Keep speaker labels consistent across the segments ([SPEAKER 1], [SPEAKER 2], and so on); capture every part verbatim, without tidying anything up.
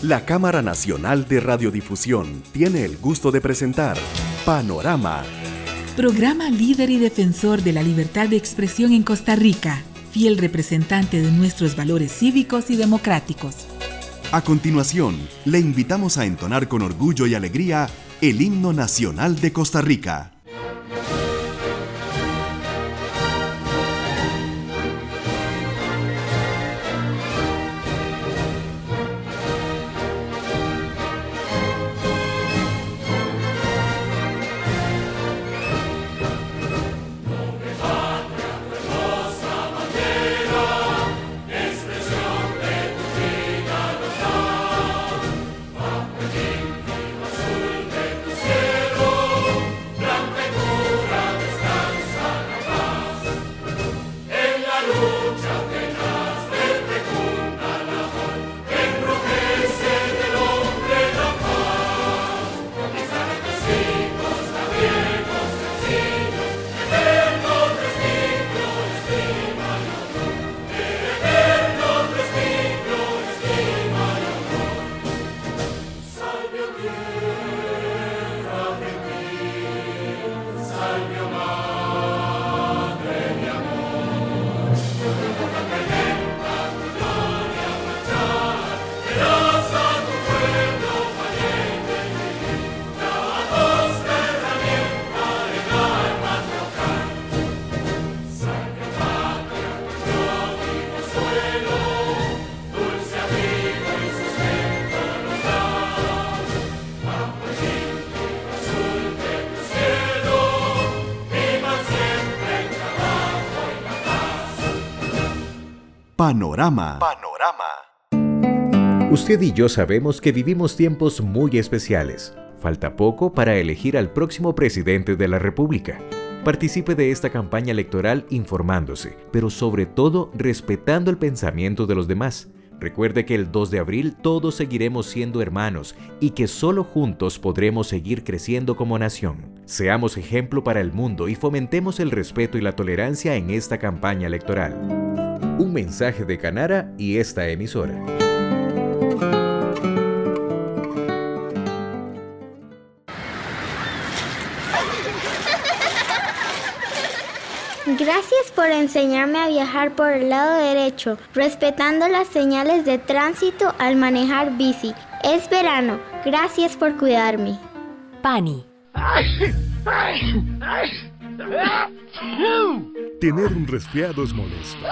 [SPEAKER 1] La Cámara Nacional de Radiodifusión tiene el gusto de presentar Panorama.
[SPEAKER 2] Programa líder y defensor de la libertad de expresión en Costa Rica, fiel representante de nuestros valores cívicos y democráticos.
[SPEAKER 1] A continuación, le invitamos a entonar con orgullo y alegría el himno nacional de Costa Rica. Panorama.
[SPEAKER 3] Panorama. Usted y yo sabemos que vivimos tiempos muy especiales. Falta poco para elegir al próximo presidente de la República. Participe de esta campaña electoral informándose, pero sobre todo respetando el pensamiento de los demás. Recuerde que el dos de abril todos seguiremos siendo hermanos y que solo juntos podremos seguir creciendo como nación. Seamos ejemplo para el mundo y fomentemos el respeto y la tolerancia en esta campaña electoral. Un mensaje de Canara y esta emisora.
[SPEAKER 4] Gracias por enseñarme a viajar por el lado derecho, respetando las señales de tránsito al manejar bici. Es verano. Gracias por cuidarme.
[SPEAKER 5] Pani.
[SPEAKER 6] Tener un resfriado es molesto,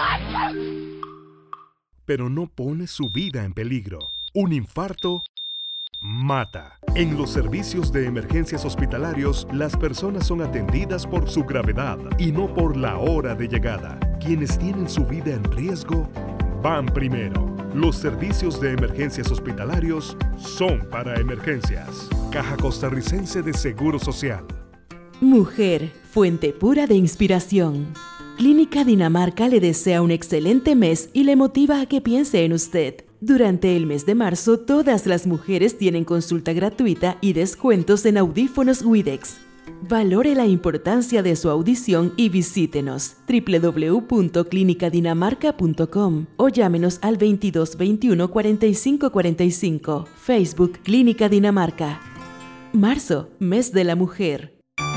[SPEAKER 6] pero no pone su vida en peligro. Un infarto mata. En los servicios de emergencias hospitalarios, las personas son atendidas por su gravedad y no por la hora de llegada. Quienes tienen su vida en riesgo van primero. Los servicios de emergencias hospitalarios son para emergencias. Caja Costarricense de Seguro Social.
[SPEAKER 5] Mujer, fuente pura de inspiración. Clínica Dinamarca le desea un excelente mes y le motiva a que piense en usted. Durante el mes de marzo, todas las mujeres tienen consulta gratuita y descuentos en audífonos Widex. Valore la importancia de su audición y visítenos doble u doble u doble u punto clínica dinamarca punto com o llámenos al veintidós veintiuno cuarenta y cinco cuarenta y cinco. Facebook Clínica Dinamarca. Marzo, mes de la mujer.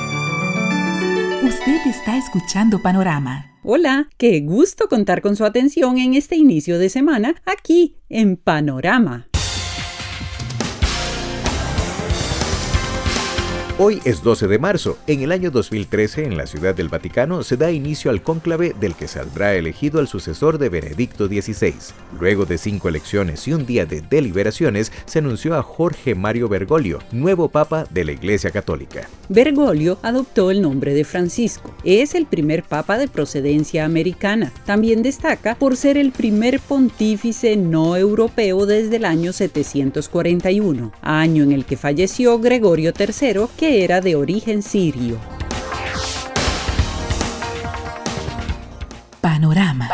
[SPEAKER 2] Usted está escuchando Panorama.
[SPEAKER 7] Hola, qué gusto contar con su atención en este inicio de semana aquí en Panorama.
[SPEAKER 3] Hoy es doce de marzo. En el año dos mil trece, en la Ciudad del Vaticano, se da inicio al cónclave del que saldrá elegido el sucesor de Benedicto dieciséis. Luego de cinco elecciones y un día de deliberaciones, se anunció a Jorge Mario Bergoglio, nuevo papa de la Iglesia Católica.
[SPEAKER 7] Bergoglio adoptó el nombre de Francisco. Es el primer papa de procedencia americana. También destaca por ser el primer pontífice no europeo desde el año setecientos cuarenta y uno, año en el que falleció Gregorio tercero, que que era de origen sirio.
[SPEAKER 2] Panorama.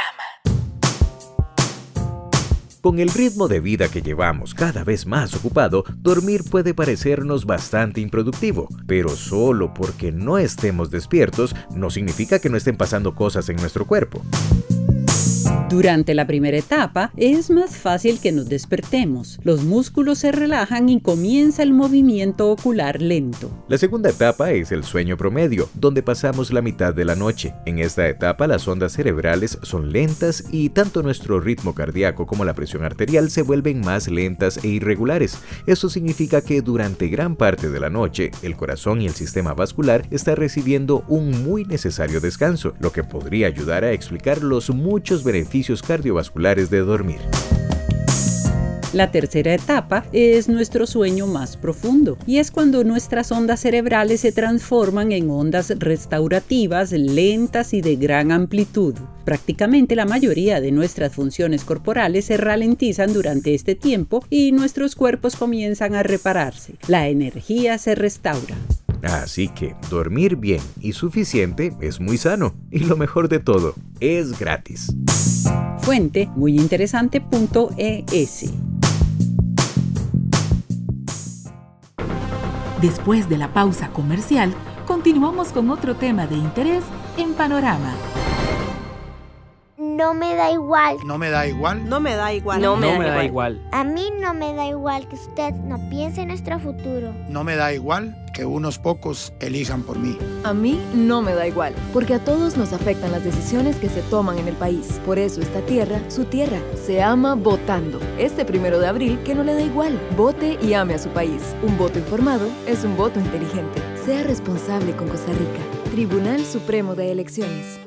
[SPEAKER 3] Con el ritmo de vida que llevamos cada vez más ocupado, dormir puede parecernos bastante improductivo, pero solo porque no estemos despiertos no significa que no estén pasando cosas en nuestro cuerpo.
[SPEAKER 7] Durante la primera etapa es más fácil que nos despertemos. Los músculos se relajan y comienza el movimiento ocular lento.
[SPEAKER 3] La segunda etapa es el sueño promedio, donde pasamos la mitad de la noche. En esta etapa las ondas cerebrales son lentas y tanto nuestro ritmo cardíaco como la presión arterial se vuelven más lentas e irregulares. Eso significa que durante gran parte de la noche el corazón y el sistema vascular están recibiendo un muy necesario descanso, lo que podría ayudar a explicar los muchos beneficios cardiovasculares de dormir.
[SPEAKER 7] La tercera etapa es nuestro sueño más profundo y es cuando nuestras ondas cerebrales se transforman en ondas restaurativas, lentas y de gran amplitud. Prácticamente la mayoría de nuestras funciones corporales se ralentizan durante este tiempo y nuestros cuerpos comienzan a repararse. La energía se restaura.
[SPEAKER 3] Así que dormir bien y suficiente es muy sano y lo mejor de todo, es gratis.
[SPEAKER 7] Fuente muyinteresante punto e s.
[SPEAKER 2] Después de la pausa comercial, continuamos con otro tema de interés en Panorama.
[SPEAKER 4] No me da igual.
[SPEAKER 8] No me da igual.
[SPEAKER 9] No me da igual.
[SPEAKER 10] No me, no da, me da igual.
[SPEAKER 4] igual. A mí no me da igual que usted no piense en nuestro futuro.
[SPEAKER 8] No me da igual que unos pocos elijan por mí.
[SPEAKER 10] A mí no me da igual, porque a todos nos afectan las decisiones que se toman en el país. Por eso esta tierra, su tierra, se ama votando. Este primero de abril, que no le da igual. Vote y ame a su país. Un voto informado es un voto inteligente. Sea responsable con Costa Rica. Tribunal Supremo de Elecciones.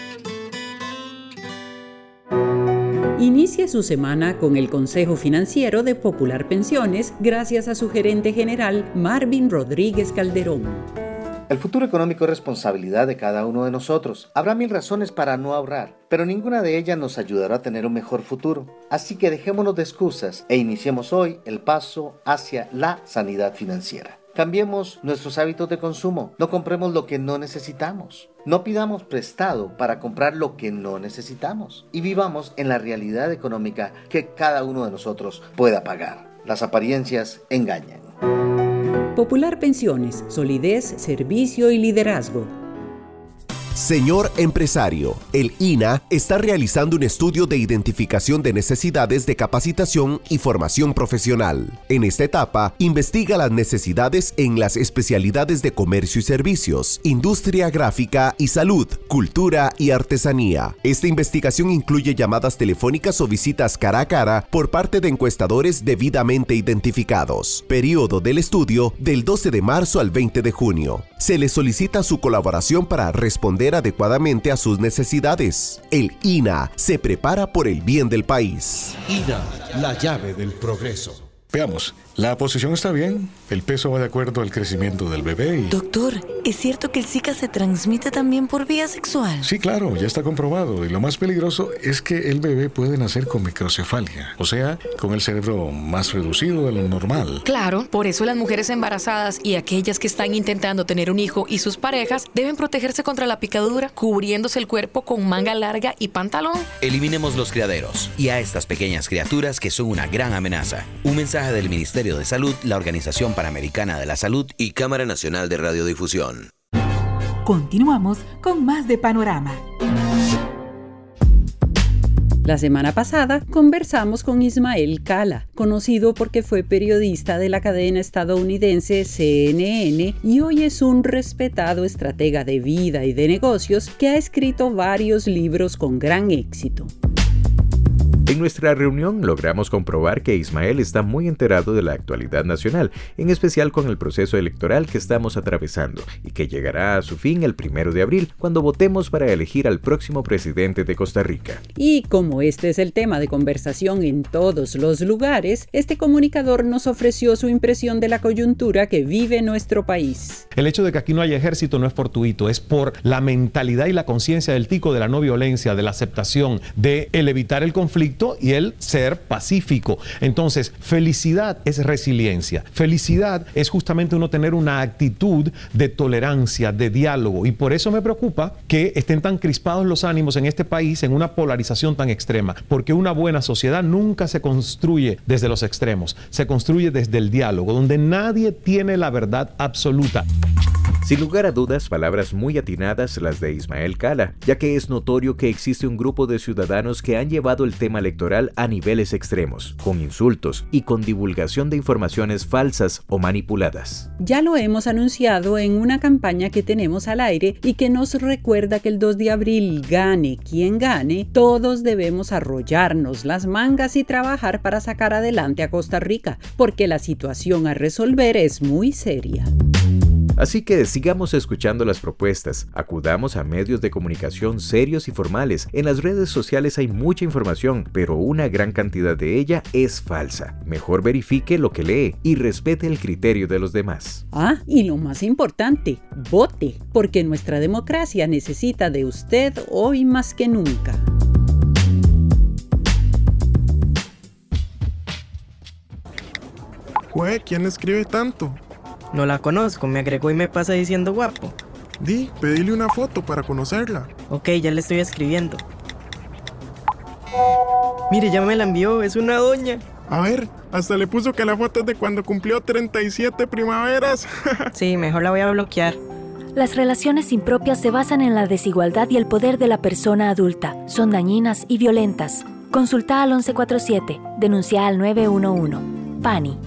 [SPEAKER 7] Inicie su semana con el Consejo Financiero de Popular Pensiones gracias a su gerente general Marvin Rodríguez Calderón.
[SPEAKER 11] El futuro económico es responsabilidad de cada uno de nosotros. Habrá mil razones para no ahorrar, pero ninguna de ellas nos ayudará a tener un mejor futuro. Así que dejémonos de excusas e iniciemos hoy el paso hacia la sanidad financiera. Cambiemos nuestros hábitos de consumo. No compremos lo que no necesitamos. No pidamos prestado para comprar lo que no necesitamos. Y vivamos en la realidad económica que cada uno de nosotros pueda pagar. Las apariencias engañan.
[SPEAKER 7] Popular Pensiones, solidez, servicio y liderazgo.
[SPEAKER 1] Señor empresario, el I N A está realizando un estudio de identificación de necesidades de capacitación y formación profesional. En esta etapa, investiga las necesidades en las especialidades de comercio y servicios, industria gráfica y salud, cultura y artesanía. Esta investigación incluye llamadas telefónicas o visitas cara a cara por parte de encuestadores debidamente identificados. Periodo del estudio del doce de marzo al veinte de junio. Se le solicita su colaboración para responder adecuadamente a sus necesidades. El I N A se prepara por el bien del país.
[SPEAKER 12] I N A, la llave del progreso.
[SPEAKER 6] Veamos, la posición está bien, el peso va de acuerdo al crecimiento del bebé y...
[SPEAKER 13] Doctor, ¿es cierto que el Zika se transmite también por vía sexual?
[SPEAKER 6] Sí, claro, ya está comprobado. Y lo más peligroso es que el bebé puede nacer con microcefalia, o sea, con el cerebro más reducido de lo normal.
[SPEAKER 14] Claro, por eso las mujeres embarazadas y aquellas que están intentando tener un hijo y sus parejas deben protegerse contra la picadura, cubriéndose el cuerpo con manga larga y pantalón.
[SPEAKER 15] Eliminemos los criaderos y a estas pequeñas criaturas que son una gran amenaza. Un mensaje del Ministerio de Salud, la Organización Panamericana de la Salud y Cámara Nacional de Radiodifusión.
[SPEAKER 2] Continuamos con más de Panorama.
[SPEAKER 7] La semana pasada conversamos con Ismael Cala, conocido porque fue periodista de la cadena estadounidense C N N y hoy es un respetado estratega de vida y de negocios que ha escrito varios libros con gran éxito.
[SPEAKER 3] En nuestra reunión logramos comprobar que Ismael está muy enterado de la actualidad nacional, en especial con el proceso electoral que estamos atravesando y que llegará a su fin el primero de abril, cuando votemos para elegir al próximo presidente de Costa Rica.
[SPEAKER 7] Y como este es el tema de conversación en todos los lugares, este comunicador nos ofreció su impresión de la coyuntura que vive nuestro país.
[SPEAKER 16] El hecho de que aquí no haya ejército no es fortuito, es por la mentalidad y la conciencia del tico de la no violencia, de la aceptación, de el evitar el conflicto y el ser pacífico. Entonces, felicidad es resiliencia. Felicidad es justamente uno tener una actitud de tolerancia, de diálogo. Y por eso me preocupa que estén tan crispados los ánimos en este país en una polarización tan extrema. Porque una buena sociedad nunca se construye desde los extremos. Se construye desde el diálogo, donde nadie tiene la verdad absoluta.
[SPEAKER 3] Sin lugar a dudas, palabras muy atinadas las de Ismael Cala, ya que es notorio que existe un grupo de ciudadanos que han llevado el tema electoral a niveles extremos, con insultos y con divulgación de informaciones falsas o manipuladas.
[SPEAKER 7] Ya lo hemos anunciado en una campaña que tenemos al aire y que nos recuerda que el dos de abril, gane quien gane, todos debemos arrollarnos las mangas y trabajar para sacar adelante a Costa Rica, porque la situación a resolver es muy seria.
[SPEAKER 3] Así que sigamos escuchando las propuestas, acudamos a medios de comunicación serios y formales. En las redes sociales hay mucha información, pero una gran cantidad de ella es falsa. Mejor verifique lo que lee y respete el criterio de los demás.
[SPEAKER 7] Ah, y lo más importante, vote, porque nuestra democracia necesita de usted hoy más que nunca.
[SPEAKER 9] Güey, ¿quién escribe tanto?
[SPEAKER 17] No la conozco, me agregó y me pasa diciendo guapo.
[SPEAKER 9] Di, pedile una foto para conocerla.
[SPEAKER 17] Ok, ya le estoy escribiendo. Mire, ya me la envió, es una doña.
[SPEAKER 9] A ver, hasta le puso que la foto es de cuando cumplió treinta y siete primaveras.
[SPEAKER 17] Sí, mejor la voy a bloquear.
[SPEAKER 18] Las relaciones impropias se basan en la desigualdad y el poder de la persona adulta. Son dañinas y violentas. Consulta al once cuarenta y siete. Denuncia al nueve uno uno. P A N I.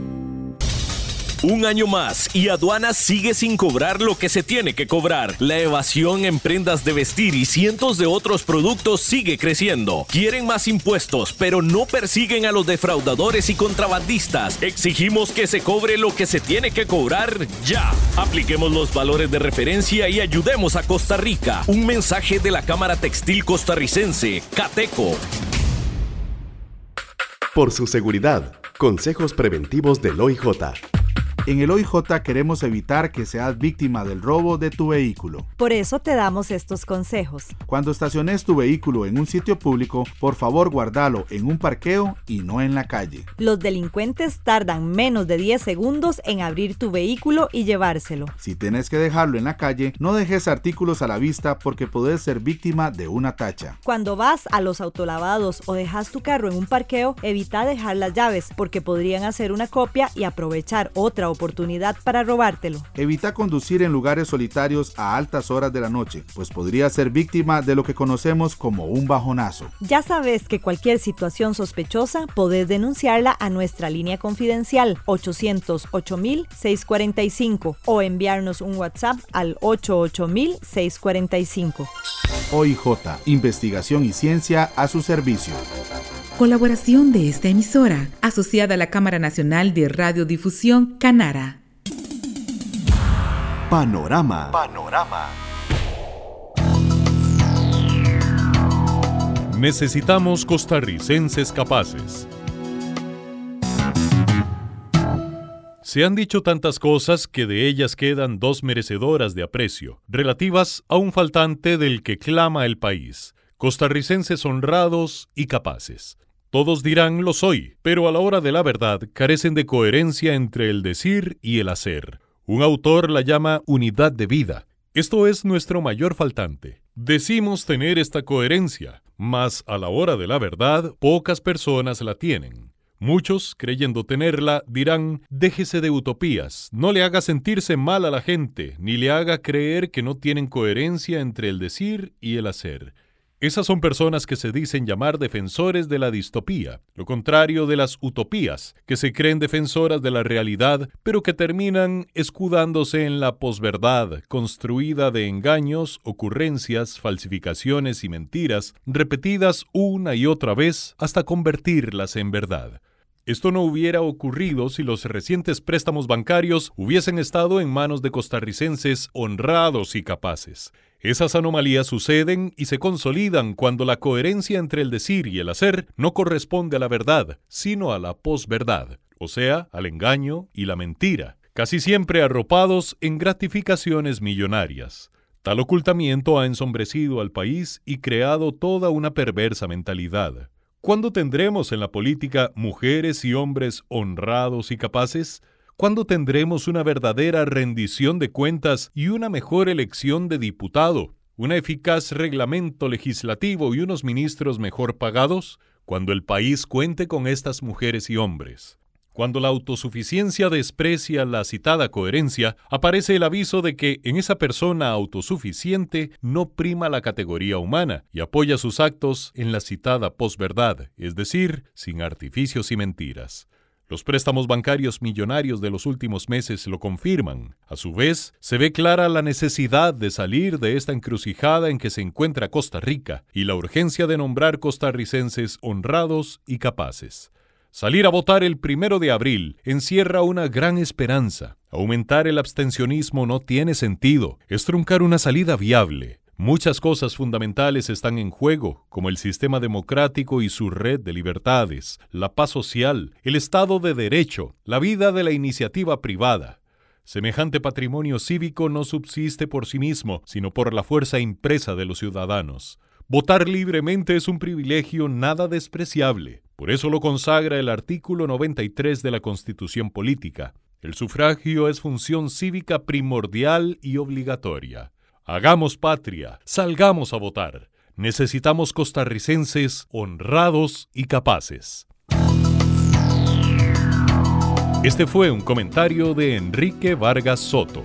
[SPEAKER 19] Un año más y aduana sigue sin cobrar lo que se tiene que cobrar. La evasión en prendas de vestir y cientos de otros productos sigue creciendo. Quieren más impuestos, pero no persiguen a los defraudadores y contrabandistas. Exigimos que se cobre lo que se tiene que cobrar ya. Apliquemos los valores de referencia y ayudemos a Costa Rica. Un mensaje de la Cámara Textil Costarricense, Cateco.
[SPEAKER 1] Por su seguridad, consejos preventivos del O I J.
[SPEAKER 20] En el O I J queremos evitar que seas víctima del robo de tu vehículo.
[SPEAKER 21] Por eso te damos estos consejos.
[SPEAKER 20] Cuando estaciones tu vehículo en un sitio público, por favor guárdalo en un parqueo y no en la calle.
[SPEAKER 21] Los delincuentes tardan menos de diez segundos en abrir tu vehículo y llevárselo.
[SPEAKER 20] Si tienes que dejarlo en la calle, no dejes artículos a la vista porque puedes ser víctima de una tacha.
[SPEAKER 21] Cuando vas a los autolavados o dejas tu carro en un parqueo, evita dejar las llaves porque podrían hacer una copia y aprovechar otra oportunidad para robártelo.
[SPEAKER 20] Evita conducir en lugares solitarios a altas horas de la noche, pues podría ser víctima de lo que conocemos como un bajonazo.
[SPEAKER 21] Ya sabes que cualquier situación sospechosa podés denunciarla a nuestra línea confidencial ochocientos ocho mil seiscientos cuarenta y cinco o enviarnos un WhatsApp al ochenta y ocho mil seiscientos cuarenta y cinco.
[SPEAKER 20] O I J, investigación y ciencia a su servicio.
[SPEAKER 2] Colaboración de esta emisora, asociada a la Cámara Nacional de Radiodifusión, Canara.
[SPEAKER 1] Panorama.
[SPEAKER 12] Panorama.
[SPEAKER 6] Necesitamos costarricenses capaces. Se han dicho tantas cosas que de ellas quedan dos merecedoras de aprecio, relativas a un faltante del que clama el país: costarricenses honrados y capaces. Todos dirán lo soy, pero a la hora de la verdad carecen de coherencia entre el decir y el hacer. Un autor la llama unidad de vida. Esto es nuestro mayor faltante. Decimos tener esta coherencia, mas a la hora de la verdad pocas personas la tienen. Muchos, creyendo tenerla, dirán: déjese de utopías, no le haga sentirse mal a la gente, ni le haga creer que no tienen coherencia entre el decir y el hacer. Esas son personas que se dicen llamar defensores de la distopía, lo contrario de las utopías, que se creen defensoras de la realidad, pero que terminan escudándose en la posverdad, construida de engaños, ocurrencias, falsificaciones y mentiras, repetidas una y otra vez hasta convertirlas en verdad. Esto no hubiera ocurrido si los recientes préstamos bancarios hubiesen estado en manos de costarricenses honrados y capaces. Esas anomalías suceden y se consolidan cuando la coherencia entre el decir y el hacer no corresponde a la verdad, sino a la posverdad, o sea, al engaño y la mentira, casi siempre arropados en gratificaciones millonarias. Tal ocultamiento ha ensombrecido al país y creado toda una perversa mentalidad. ¿Cuándo tendremos en la política mujeres y hombres honrados y capaces? ¿Cuándo tendremos una verdadera rendición de cuentas y una mejor elección de diputado? ¿Un eficaz reglamento legislativo y unos ministros mejor pagados? Cuando el país cuente con estas mujeres y hombres.
[SPEAKER 5] Cuando la autosuficiencia desprecia la citada coherencia, aparece el aviso de que en esa persona autosuficiente no prima la categoría humana y apoya sus actos en la citada posverdad, es decir, sin artificios y mentiras. Los préstamos bancarios millonarios de los últimos meses lo confirman. A su vez, se ve clara la necesidad de salir de esta encrucijada en que se encuentra Costa Rica y la urgencia de nombrar costarricenses honrados y capaces. Salir a votar el primero de abril encierra una gran esperanza. Aumentar el abstencionismo no tiene sentido, es truncar una salida viable. Muchas cosas fundamentales están en juego, como el sistema democrático y su red de libertades, la paz social, el Estado de Derecho, la vida de la iniciativa privada. Semejante patrimonio cívico no subsiste por sí mismo, sino por la fuerza impresa de los ciudadanos. Votar libremente es un privilegio nada despreciable. Por eso lo consagra el artículo noventa y tres de la Constitución Política. El sufragio es función cívica primordial y obligatoria. Hagamos patria, salgamos a votar. Necesitamos costarricenses honrados y capaces. Este fue un comentario de Enrique Vargas Soto.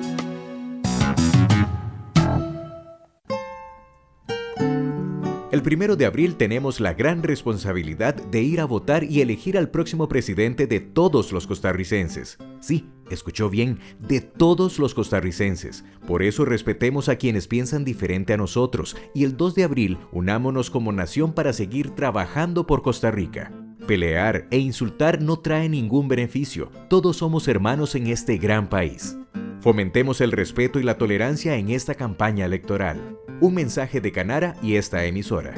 [SPEAKER 3] El primero de abril tenemos la gran responsabilidad de ir a votar y elegir al próximo presidente de todos los costarricenses. Sí, escuchó bien, de todos los costarricenses. Por eso respetemos a quienes piensan diferente a nosotros y el dos de abril unámonos como nación para seguir trabajando por Costa Rica. Pelear e insultar no trae ningún beneficio. Todos somos hermanos en este gran país. Fomentemos el respeto y la tolerancia en esta campaña electoral. Un mensaje de Canara y esta emisora.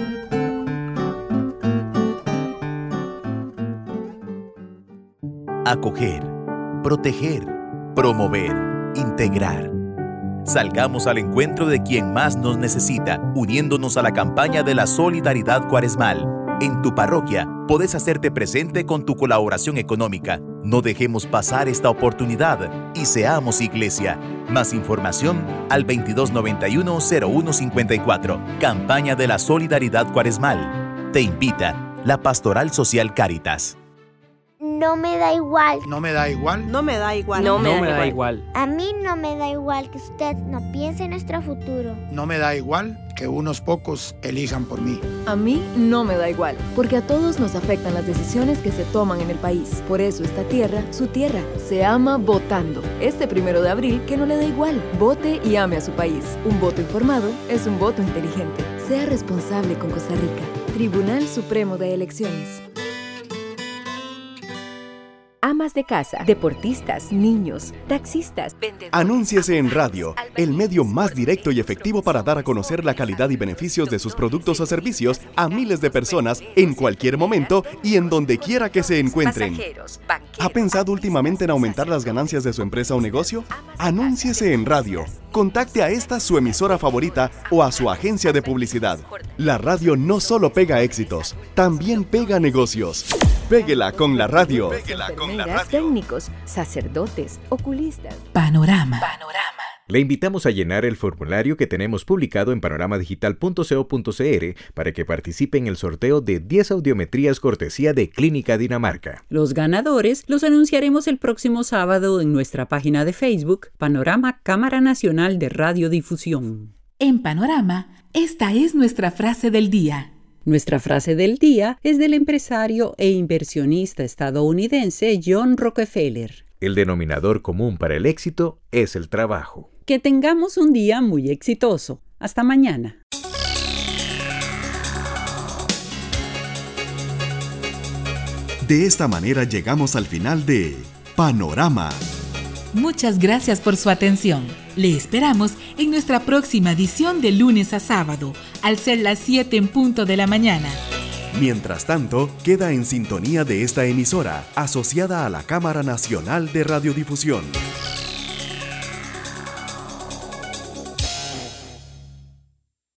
[SPEAKER 22] Acoger, proteger, promover, integrar. Salgamos al encuentro de quien más nos necesita, uniéndonos a la campaña de la solidaridad cuaresmal. En tu parroquia, podés hacerte presente con tu colaboración económica. No dejemos pasar esta oportunidad y seamos iglesia. Más información al veintidós noventa y uno cero uno cincuenta y cuatro. Campaña de la Solidaridad Cuaresmal. Te invita la Pastoral Social Cáritas.
[SPEAKER 4] No me da igual.
[SPEAKER 8] No me da igual.
[SPEAKER 17] No me da igual. No me, no me da, da igual.
[SPEAKER 4] igual. A mí no me da igual que usted no piense en nuestro futuro.
[SPEAKER 8] No me da igual que unos pocos elijan por mí.
[SPEAKER 10] A mí no me da igual, porque a todos nos afectan las decisiones que se toman en el país. Por eso esta tierra, su tierra, se ama votando. Este primero de abril, que no le da igual. Vote y ame a su país. Un voto informado es un voto inteligente. Sea responsable con Costa Rica. Tribunal Supremo de Elecciones.
[SPEAKER 23] Amas de casa, deportistas, niños, taxistas, vendedores.
[SPEAKER 24] Anúnciese en radio, el medio más directo y efectivo para dar a conocer la calidad y beneficios de sus productos o servicios a miles de personas en cualquier momento y en donde quiera que se encuentren. ¿Ha pensado últimamente en aumentar las ganancias de su empresa o negocio? Anúnciese en radio. Contacte a esta su emisora favorita o a su agencia de publicidad. La radio no solo pega éxitos, también pega negocios. Péguela con la radio. Péguela con la radio.
[SPEAKER 23] Técnicos, sacerdotes, oculistas.
[SPEAKER 2] Panorama. Panorama.
[SPEAKER 3] Le invitamos a llenar el formulario que tenemos publicado en panorama digital punto co punto c r para que participe en el sorteo de diez audiometrías cortesía de Clínica Dinamarca.
[SPEAKER 7] Los ganadores los anunciaremos el próximo sábado en nuestra página de Facebook, Panorama Cámara Nacional de Radiodifusión.
[SPEAKER 2] En Panorama, esta es nuestra frase del día.
[SPEAKER 7] Nuestra frase del día es del empresario e inversionista estadounidense John Rockefeller.
[SPEAKER 3] El denominador común para el éxito es el trabajo.
[SPEAKER 7] Que tengamos un día muy exitoso. Hasta mañana.
[SPEAKER 1] De esta manera llegamos al final de Panorama.
[SPEAKER 2] Muchas gracias por su atención. Le esperamos en nuestra próxima edición de lunes a sábado, al ser las siete en punto de la mañana.
[SPEAKER 1] Mientras tanto, queda en sintonía de esta emisora, asociada a la Cámara Nacional de Radiodifusión.